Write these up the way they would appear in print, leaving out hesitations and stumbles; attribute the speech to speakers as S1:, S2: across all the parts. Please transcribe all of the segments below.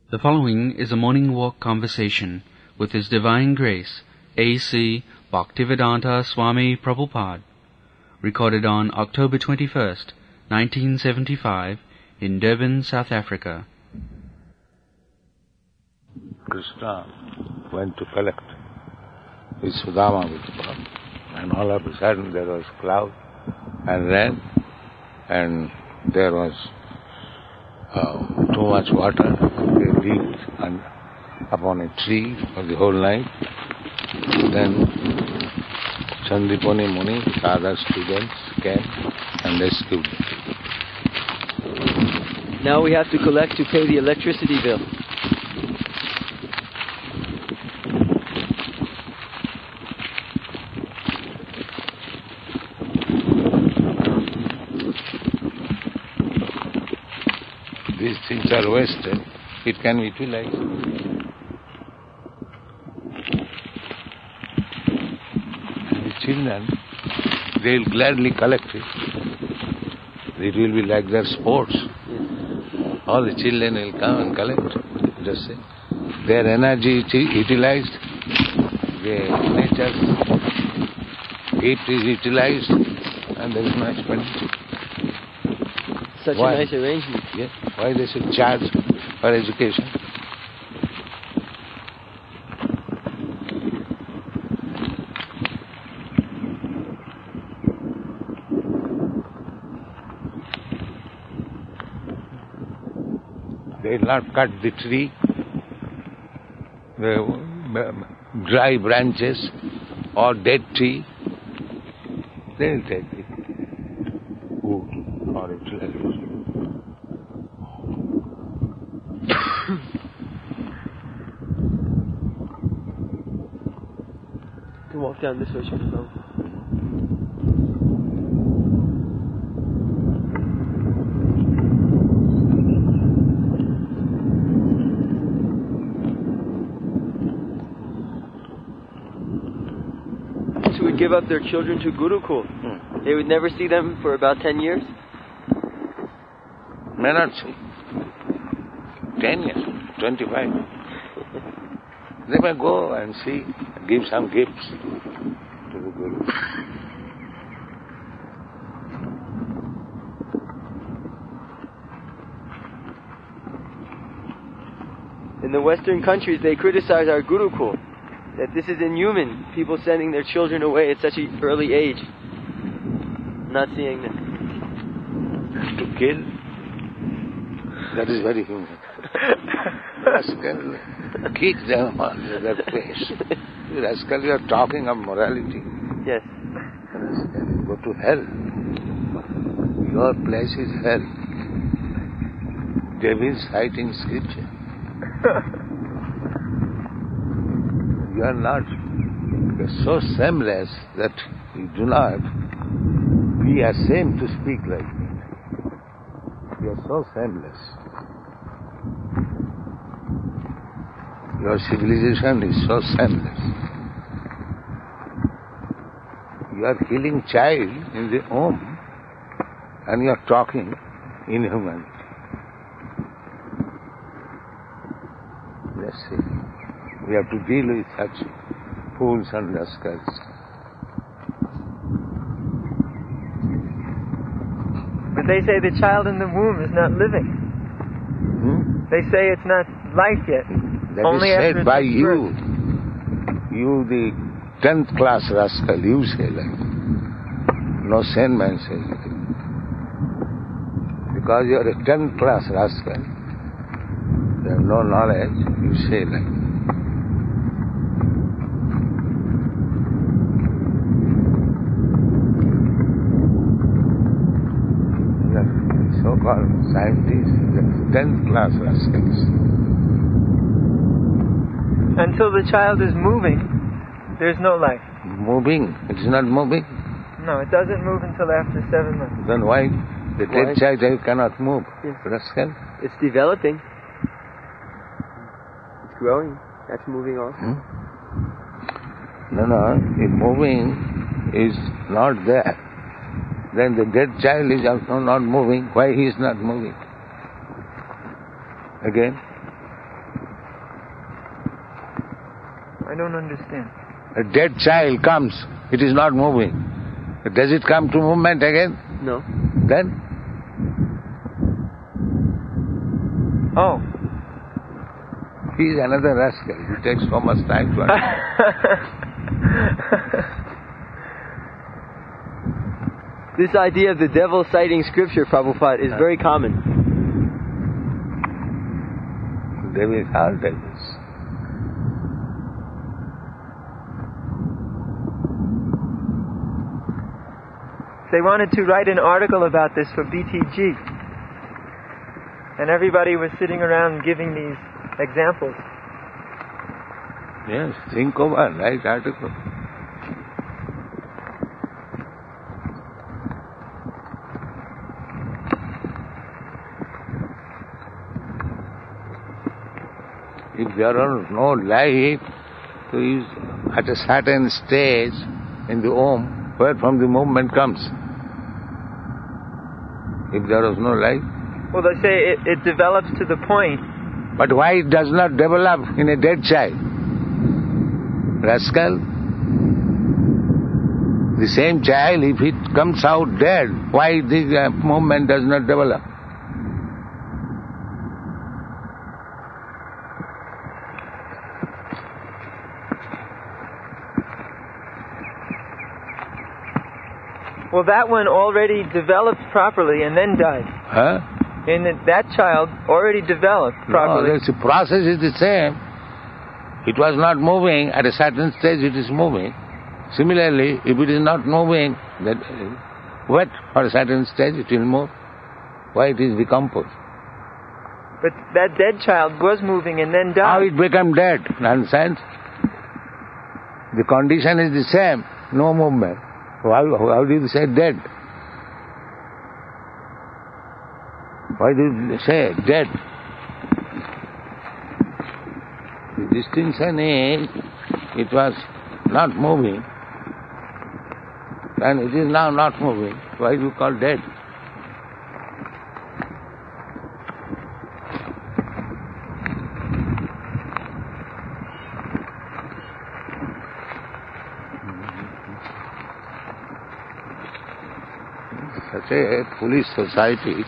S1: The following is a morning walk conversation with His Divine Grace, A.C. Bhaktivedanta Swami Prabhupada, recorded on October 21st, 1975, in Durban, South Africa.
S2: Krishna went to collect his Sudama with the Prabhupada, and all of a sudden there was cloud and rain, and there was too much water. They leaped upon a tree for the whole night. Then Chandipani Muni, other students came and rescued them.
S3: Now we have to collect to pay the electricity bill.
S2: These things are wasted. It can be utilized. And the children, they will gladly collect it. It will be like their sports. All the children will come and collect. Just say, their energy is utilized, the nature's gift is utilized, and there is no expenditure.
S3: Such a nice arrangement.
S2: Yes. Why they should charge for education? They will not cut the tree, the dry branches or dead tree. They will take the wood or utilization.
S3: To walk down this way, should we go? So would give up their children to Gurukul. They would never see them for about 10 years?
S2: May not see. 10 years, 25. They may go and see, give some gifts to the Guru.
S3: In the Western countries, they criticize our Gurukul, that this is inhuman, people sending their children away at such an early age, not seeing them.
S2: To kill, that is very human. Rascal, kick them on their face. Rascal, you are talking of morality.
S3: Yes.
S2: Rascal, go to hell. Your place is hell. David citing scripture. You are not so shameless that you do not be ashamed to speak like me. You are so shameless. Your civilization is so shameless. You are killing child in the home and you are talking inhumanity. Let's see. We have to deal with such fools and rascals.
S4: But they say the child in the womb is not living. They say it's not life yet.
S2: That
S4: Only
S2: is
S4: after
S2: said by
S4: it's
S2: you. You, the 10th class rascal, you say like that. No sane man says like that. Because you are a 10th class rascal, you have no knowledge, you say like that. So-called scientists, the 10th class rascals.
S4: Until the child is moving, there's no life.
S2: Moving, it is not moving.
S4: No, it doesn't move until after 7 months.
S2: Then why the dead child cannot move?
S3: Yes.
S2: Rascal?
S3: It's developing. It's growing. That's moving also.
S2: No, if moving is not there, then the dead child is also not moving. Why he is not moving? Again,
S4: don't understand.
S2: A dead child comes, it is not moving. Does it come to movement again?
S3: No.
S2: Then?
S4: Oh.
S2: He is another rascal. He takes so much time to understand.
S3: This idea of the devil citing scripture, Prabhupada, is very common.
S2: They will all devils.
S4: They wanted to write an article about this for BTG. And everybody was sitting around giving these examples.
S2: Yes, think over, write article. If there are no light, so is at a certain stage in the womb, where from the movement comes. If there is no light.
S4: Well, they say it develops to the point.
S2: But why it does not develop in a dead child? Rascal. The same child, if it comes out dead, why the movement does not develop?
S4: Well, that one already developed properly and then died.
S2: Huh?
S4: And that child already developed properly.
S2: No, the process is the same. It was not moving, at a certain stage it is moving. Similarly, if it is not moving, that wait for a certain stage it will move. Why it is decomposed?
S4: But that dead child was moving and then died.
S2: How it became dead? Nonsense. The condition is the same, no movement. How do you say dead? Why do you say dead? The distinction is, it was not moving, and it is now not moving. Why do you call dead? Such a foolish society,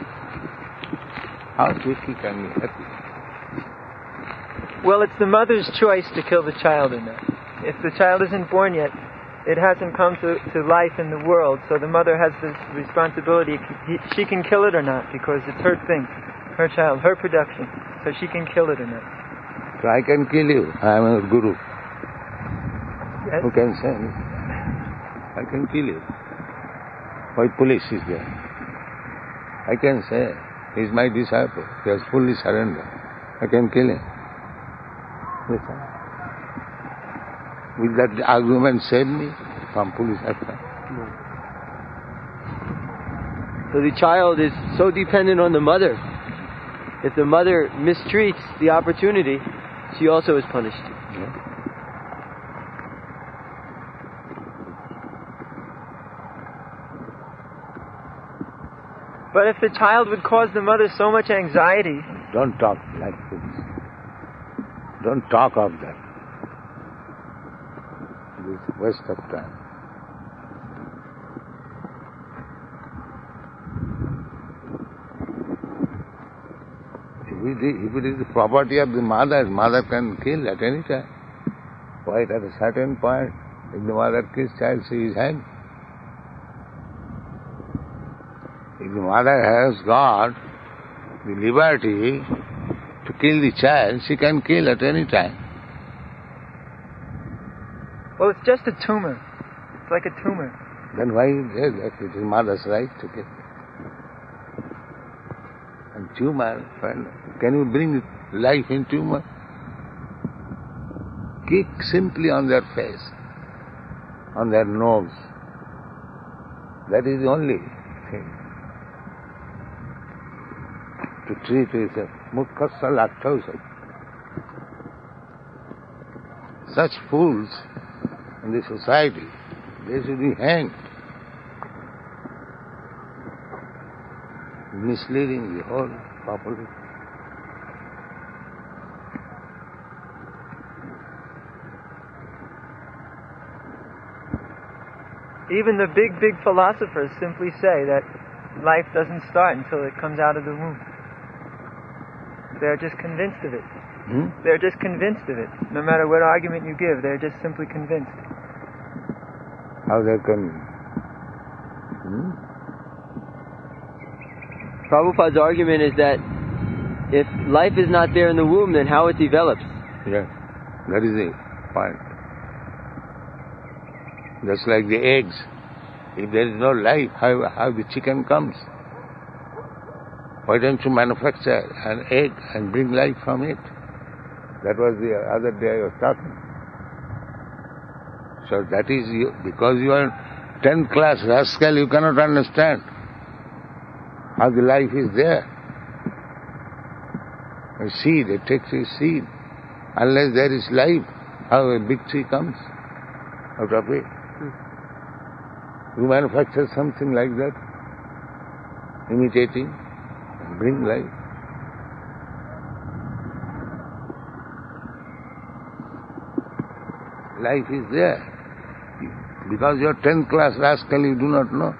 S2: how quickly can we happy?
S4: Well, it's the mother's choice to kill the child or not. If the child isn't born yet, it hasn't come to life in the world, so the mother has this responsibility. She can kill it or not, because it's her thing, her child, her production, so she can kill it or not.
S2: So I can kill you, I am a guru.
S4: Yes?
S2: Who can say? I can kill you. Why police is there? I can say, he is my disciple, he has fully surrendered. I can kill him. Will that argument save me from police action?
S3: No. So the child is so dependent on the mother. If the mother mistreats the opportunity, she also is punished.
S2: Yeah.
S4: But if the child would cause the mother so much anxiety...
S2: Don't talk like this. Don't talk of that. This is waste of time. If it is the property of the mother can kill at any time. Why at a certain point, if the mother kills child, she is hanged. If the mother has got the liberty to kill the child, she can kill at any time.
S4: Well, it's just a tumor. It's like a tumor.
S2: Then why is it is mother's right to kill? And tumor, can you bring life in tumor? Kick simply on their face, on their nose. That is the only thing. To treat with a mukkhasa lactosa. Such fools in the society, they should be hanged. Misleading the whole population.
S4: Even the big philosophers simply say that life doesn't start until it comes out of the womb. They're just convinced of it. They're just convinced of it. No matter what argument you give, they're just simply convinced.
S2: How they're convinced?
S3: Prabhupada's argument is that if life is not there in the womb, then how it develops?
S2: Yes, that is the point. Just like the eggs. If there is no life, how the chicken comes? Why don't you manufacture an egg and bring life from it? That was the other day I was talking. So that is because you are 10th class rascal, you cannot understand how the life is there. A seed, it takes a seed. Unless there is life, how a big tree comes out of it? You manufacture something like that, imitating, bring life. Life is there. Because you are 10th class rascal, you do not know.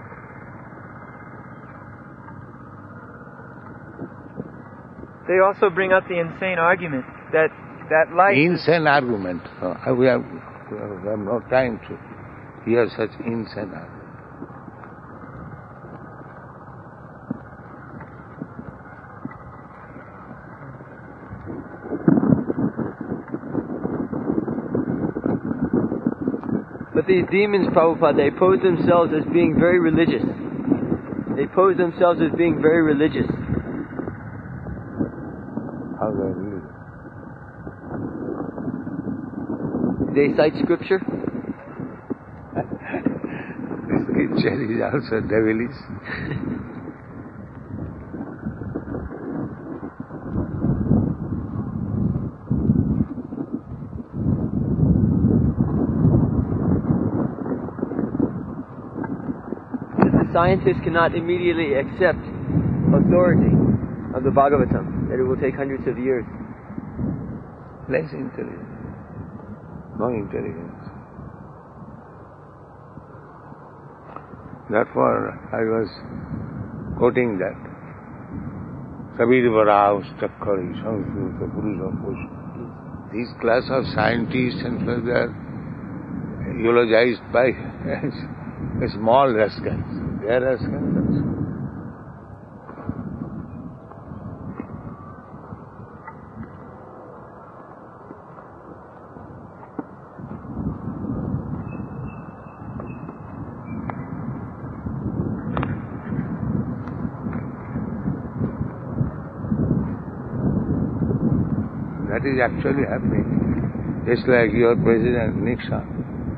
S4: They also bring up the insane argument that life...
S2: Insane argument. We have no time to hear such insane argument.
S3: But these demons, Prabhupada, they pose themselves as being very religious. They pose themselves as being very religious.
S2: How they religious?
S3: They cite scripture.
S2: The scripture is also devilish.
S3: Scientists cannot immediately accept authority of the Bhagavatam, that it will take hundreds of years.
S2: Less intelligence. No intelligence. Therefore, I was quoting that. Sabir Varav Stakkari Sanskruta Purusha Push. These class of scientists and so they are eulogized by small rascals. They are rascals. That is actually happening. Just like your President Nixon.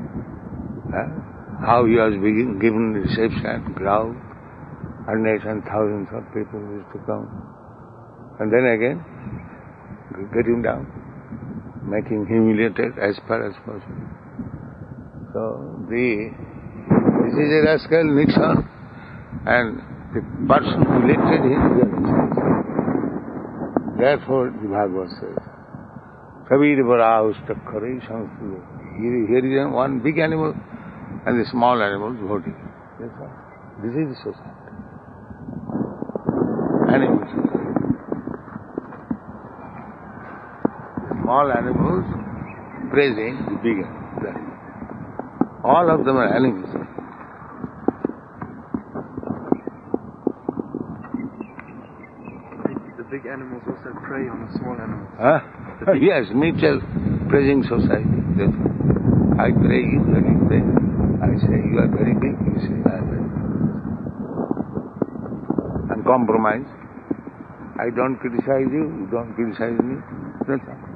S2: How he was given reception, crowd, hundreds and thousands of people used to come. And then again, get him down, make him humiliated as far as possible. So, this is a rascal, Nixon, and the person who elected him is a Nixon. Therefore, the Bhagavad says, Sabir Varav Stakkari Sanskruta. Here is one big animal, and the small animals voting. That's all. This is the society. Animal society. The small animals praising the big animals. All of them are animals.
S4: The big animals also prey on the small animals.
S2: Yes, mutual praising society. That's all. I pray you, and you pray. I say, you are very big. You say, I am very big. And compromise. I don't criticize you, you don't criticize me. That's all.